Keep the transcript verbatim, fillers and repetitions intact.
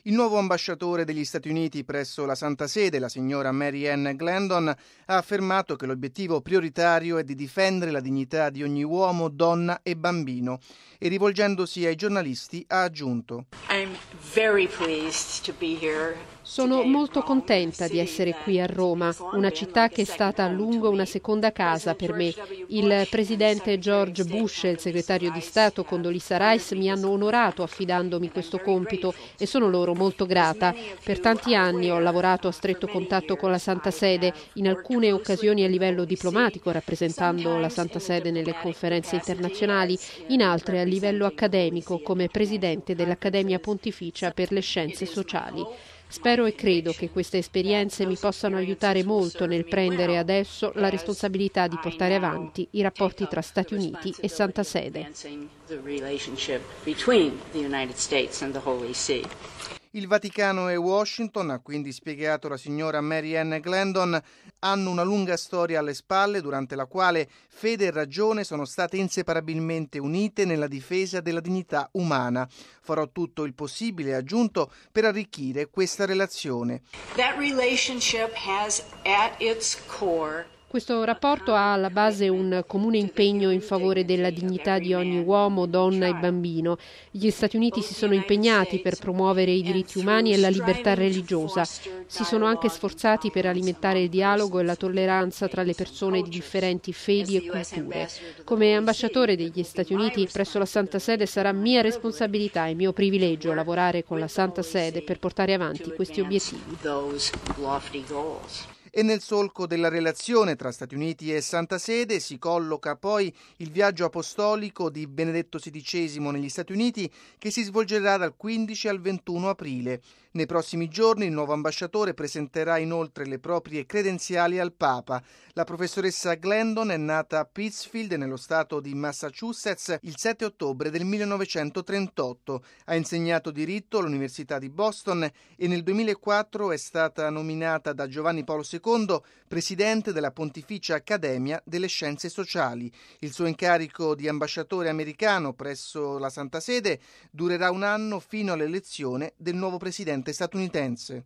Il nuovo ambasciatore degli Stati Uniti presso la Santa Sede, la signora Mary Ann Glendon, ha affermato che l'obiettivo prioritario è di difendere la dignità di ogni uomo, donna e bambino e, rivolgendosi ai giornalisti, ha aggiunto: I'm very pleased to be here. Sono molto contenta di essere qui a Roma, una città che è stata a lungo una seconda casa per me. Il presidente George Bush e il segretario di Stato Condoleezza Rice mi hanno onorato affidandomi questo compito e sono loro molto grata. Per tanti anni ho lavorato a stretto contatto con la Santa Sede, in alcune occasioni a livello diplomatico rappresentando la Santa Sede nelle conferenze internazionali, in altre a livello accademico come presidente dell'Accademia Pontificia per le Scienze Sociali. Spero e credo che queste esperienze mi possano aiutare molto nel prendere adesso la responsabilità di portare avanti i rapporti tra Stati Uniti e Santa Sede. Il Vaticano e Washington, ha quindi spiegato la signora Mary Ann Glendon, hanno una lunga storia alle spalle durante la quale fede e ragione sono state inseparabilmente unite nella difesa della dignità umana. Farò tutto il possibile, ha aggiunto, per arricchire questa relazione. That relationship has at its core Questo rapporto ha alla base un comune impegno in favore della dignità di ogni uomo, donna e bambino. Gli Stati Uniti si sono impegnati per promuovere i diritti umani e la libertà religiosa. Si sono anche sforzati per alimentare il dialogo e la tolleranza tra le persone di differenti fedi e culture. Come ambasciatore degli Stati Uniti presso la Santa Sede sarà mia responsabilità e mio privilegio lavorare con la Santa Sede per portare avanti questi obiettivi. E nel solco della relazione tra Stati Uniti e Santa Sede si colloca poi il viaggio apostolico di Benedetto sedicesimo negli Stati Uniti, che si svolgerà dal quindici al ventuno aprile. Nei prossimi giorni il nuovo ambasciatore presenterà inoltre le proprie credenziali al Papa. La professoressa Glendon è nata a Pittsfield, nello stato di Massachusetts, il sette ottobre del millenovecentotrentotto. Ha insegnato diritto all'Università di Boston e nel duemilaquattro è stata nominata da Giovanni Paolo secondo presidente della Pontificia Accademia delle Scienze Sociali. Il suo incarico di ambasciatore americano presso la Santa Sede durerà un anno fino all'elezione del nuovo presidente statunitense.